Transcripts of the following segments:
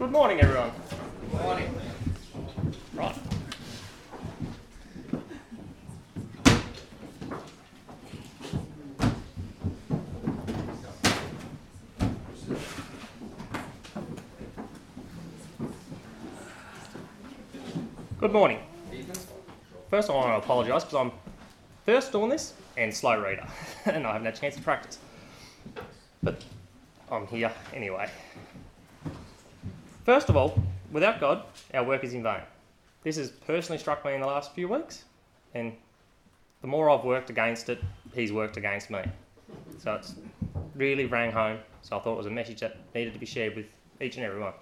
Good morning, everyone. Good morning. Right. Good morning. First, I want to apologise because I'm first doing this and slow reader, and I haven't had a chance to practice. But I'm here anyway. First of all, without God, our work is in vain. This has personally struck me in the last few weeks, and the more I've worked against it, he's worked against me. So it's really rang home, so I thought it was a message that needed to be shared with each and every one.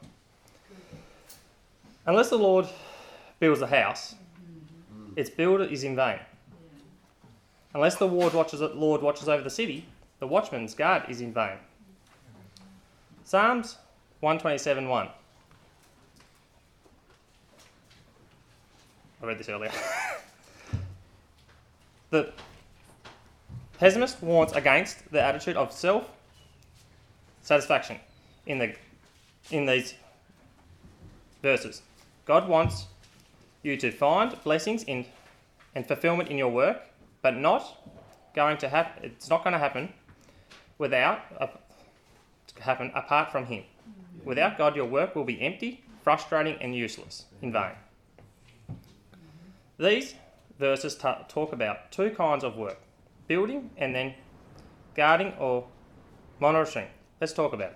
Unless the Lord builds a house, its builder is in vain. Unless the Lord watches over the city, the watchman's guard is in vain. Psalms 127:1. I read this earlier. The pessimist warns against the attitude of self-satisfaction in these verses. God wants you to find blessings and fulfillment in your work, but it's not going to happen apart from Him. Without God, your work will be empty, frustrating, and useless, in vain. These verses talk about two kinds of work: building and then guarding or monitoring. Let's talk about it.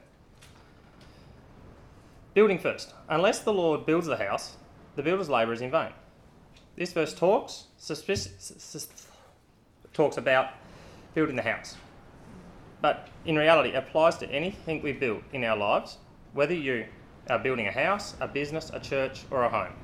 Building first. Unless the Lord builds the house, the builder's labour is in vain. This verse talks about building the house, but in reality it applies to anything we build in our lives, whether you are building a house, a business, a church, or a home.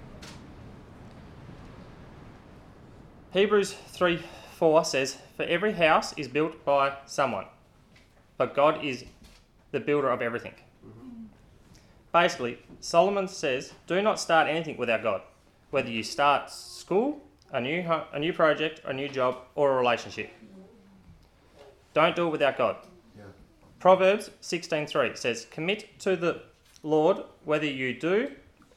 Hebrews 3:4 says, "For every house is built by someone, but God is the builder of everything." Basically, Solomon says, do not start anything without God, whether you start school, a new project, a new job, or a relationship. Don't do it without God. Yeah. Proverbs 16:3 says, "Commit to the Lord whatever you do,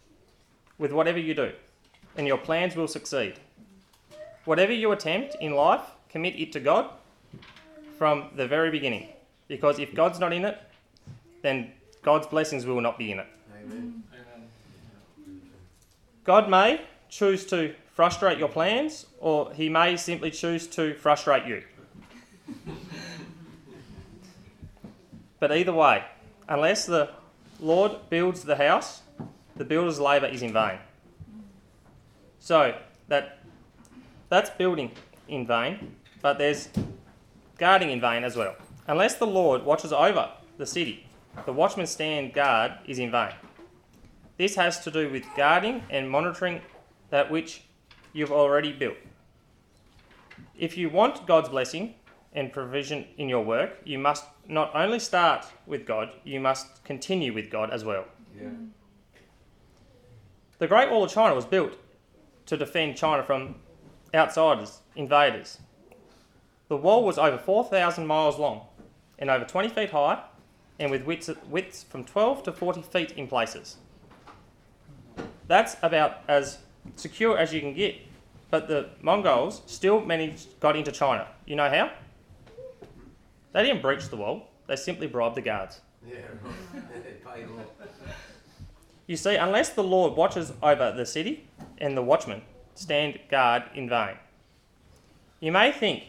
and your plans will succeed." Whatever you attempt in life, commit it to God from the very beginning, because if God's not in it, then God's blessings will not be in it. Amen. God may choose to frustrate your plans, or He may simply choose to frustrate you. But either way, unless the Lord builds the house, the builder's labour is in vain. So that's building in vain, but there's guarding in vain as well. Unless the Lord watches over the city, the watchman's stand guard is in vain. This has to do with guarding and monitoring that which you've already built. If you want God's blessing and provision in your work, you must not only start with God, you must continue with God as well. Yeah. The Great Wall of China was built to defend China from outsiders, invaders. The wall was over 4,000 miles long and over 20 feet high, and with widths from 12 to 40 feet in places. That's about as secure as you can get, but the Mongols still got into China. You know how? They didn't breach the wall, they simply bribed the guards. Yeah, right. You see, unless the Lord watches over the city and the watchmen stand guard in vain. You may think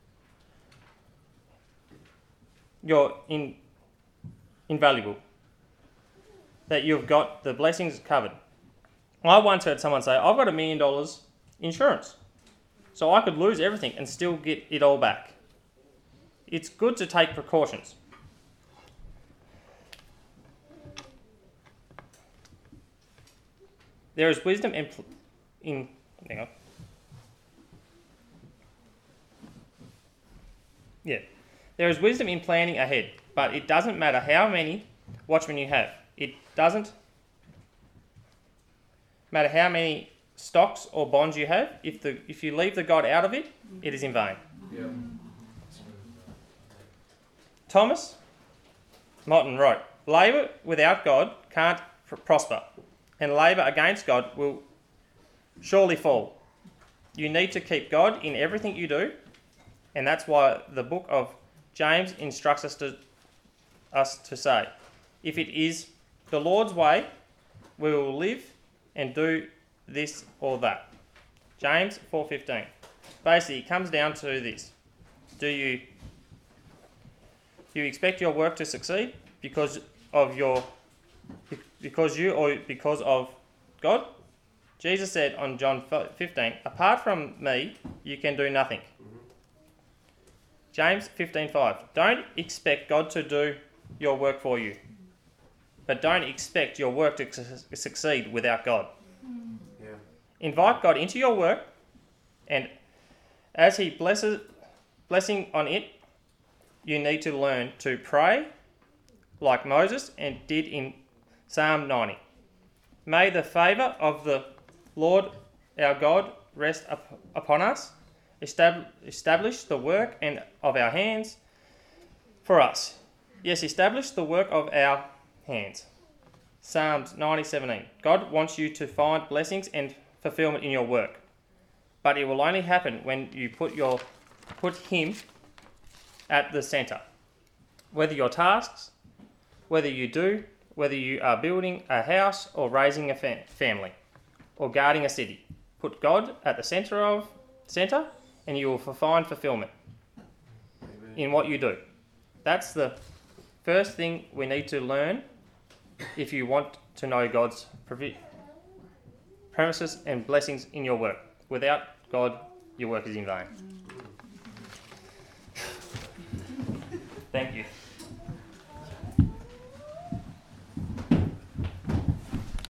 you're invaluable, that you've got the blessings covered. I once heard someone say, I've got $1 million insurance, so I could lose everything and still get it all back. It's good to take precautions. There is wisdom There is wisdom in planning ahead, but it doesn't matter how many watchmen you have. It doesn't matter how many stocks or bonds you have. If you leave the God out of it, it is in vain. Yeah. Thomas Merton wrote, "Labour without God can't prosper, and labour against God will surely fall. You need to keep God in everything you do, and that's why the book of James instructs us to say, if it is the Lord's way, we will live and do this or that. James 4:15. Basically, it comes down to this. Do you expect your work to succeed because of you or because of God? Jesus said on John 15, apart from me, you can do nothing. James 15:5. Don't expect God to do your work for you, but don't expect your work to succeed without God. Yeah. Invite God into your work, and as He blessing on it, you need to learn to pray like Moses and did in Psalm 90. May the favour of the Lord our God rest upon us, establish the work of our hands for us. Yes, establish the work of our hands. Psalms 90:17. God wants you to find blessings and fulfillment in your work, but it will only happen when you put Him at the centre. Whether your tasks, whether you are building a house or raising a family or guarding a city, put God at the centre, and you will find fulfillment in what you do. That's the first thing we need to learn if you want to know God's promises and blessings in your work. Without God, your work is in vain. Thank you.